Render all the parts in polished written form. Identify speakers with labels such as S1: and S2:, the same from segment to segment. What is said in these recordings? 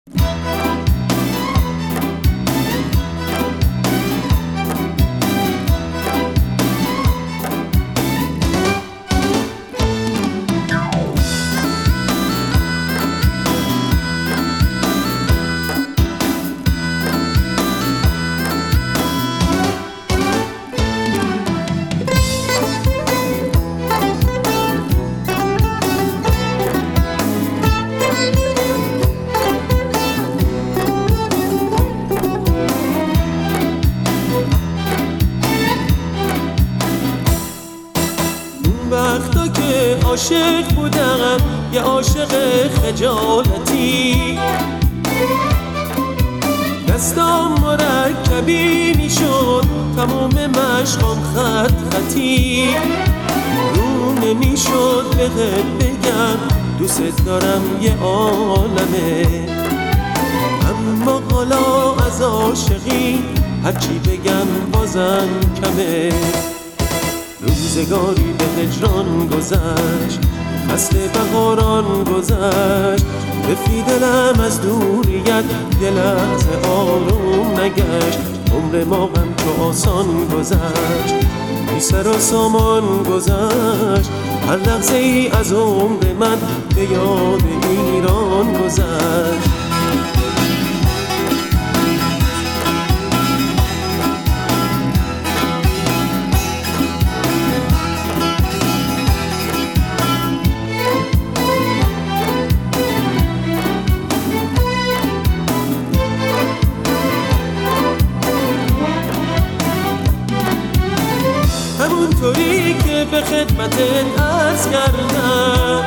S1: وقتا که عاشق بودم یه عاشق خجالتی، دستام مرکبی میشد تموم مشقام خط خطی، رو نمیشد بهت بگم دوست دارم یه عالمه، اما حالا از عاشقی هرچی بگم بازم کمه. روزگاری به هجران گذشت، فصل بهاران گذشت، رفی دلم از دوریت یه لحظه آروم نگشت، عمر ما هم تو آسان گذشت، بی سر و سامان گذشت، هر لحظه ای از عمر من به یاد ایران گذشت. همونطوری که به خدمتت عرض کردم،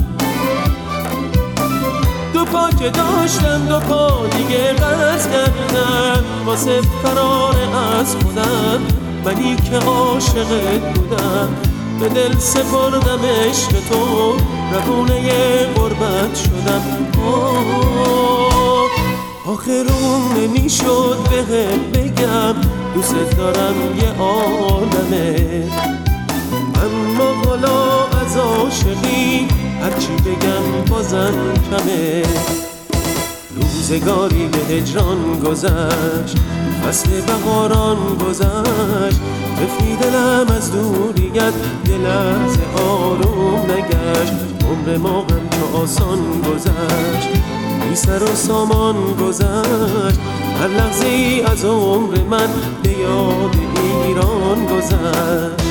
S1: دو پا که داشتم دو پا دیگه قرض کردم، واسه فرار از خودم منی که عاشقت بودم، به دل سپردم عشق تو روونه غربت شدم. آخرون نمیشد بهت بگم دوست دارم یه عالمه، اما حالا از عاشقی هرچی بگم بازم کمه. روزگاری به هجران گذشت، فصل بهاران گذشت، رفی دلم از دوریت یه لحظه آروم نگشت، عمر ما هم تو آسان گذشت، بی سر و سامان گذشت، هر لحظه ای از عمر من به یاد ایران گذشت.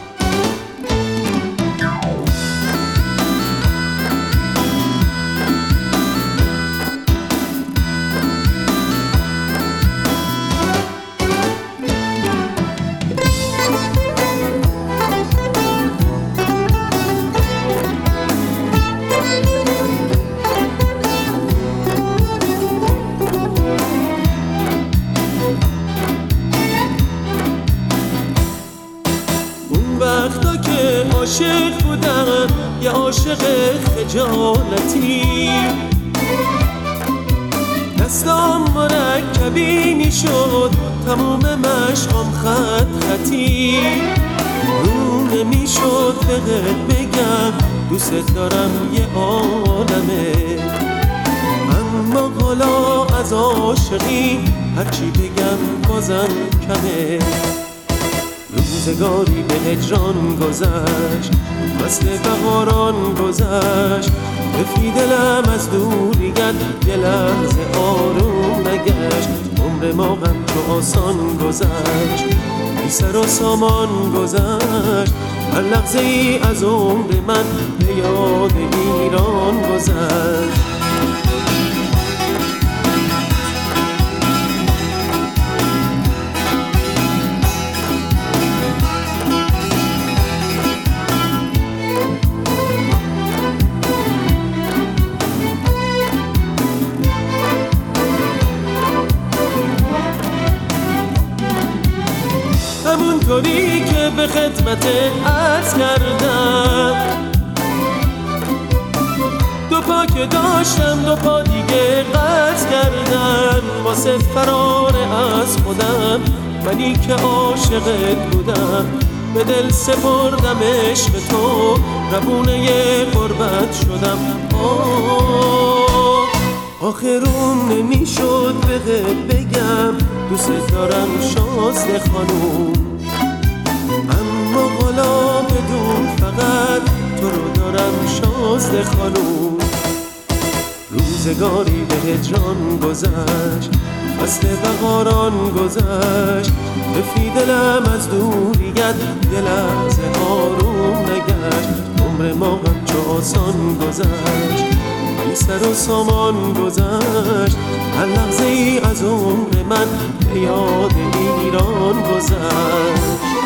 S1: وقتا که عاشق بودم یه عاشق خجالتی، دستام مرکبی میشد تموم مشقام خط خطی، رو نمیشد بهت بگم دوست دارم یه عالمه، اما حالا از عاشقی هرچی بگم بازم کمه. روزگاری به هجران گذشت، فصل بهاران گذشت، رفی دلم از دوریت یه لحظه آروم نگشت، عمر ما هم تو آسان گذشت، بی سر و سامان گذشت، هر لحظه ای از عمر من به یاد ایران گذشت. همونطوری که به خدمت عرض کردم، دو پا که داشتم دو پا دیگه قرض کردم، واسه فرار از خودم منی که عاشقت بودم، به دل سپردم عشق تو روونه غربت شدم. آخرون نمیشد بگم دوست دارم شازده خانوم، اما حالا بدون فقط تو رو دارم شازده خانوم. روزگاری به هجران گذشت، فصل بهاران گذشت، بفی دلم از دوریت یه لحظه آروم نگشت. عمر ما همچو آسان گذشت، بی سر و سامان گذشت، هر لحظه ای از عمر من به یاد ایران گذشت.